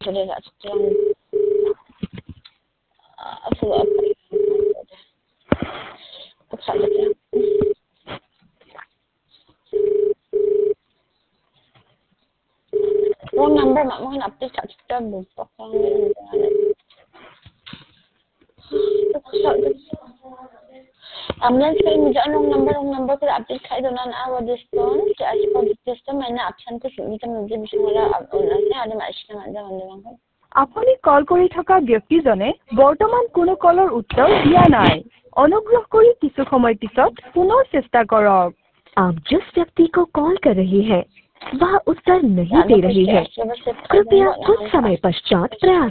चले जा सकते हैं follow up बता देते हैं phone number mak mohon update kat kita buka ambulance kali muja long number ko update khai dona na wa discount ke aspa system maina option ko sumita mujhe bismala onase ade maishna manja manja আপুনি call কৰি থকা ব্যক্তিজনে বৰ্তমান কোনো কলৰ উত্তৰ দিয়া নাই অনুগ্ৰহ কৰি কিছু সময় পিছত পুনৰ চেষ্টা কৰক आप जिस व्यक्ति को कॉल कर रही हैं वह उत्तर नहीं दे रही है कृपया कुछ समय पश्चात प्रयास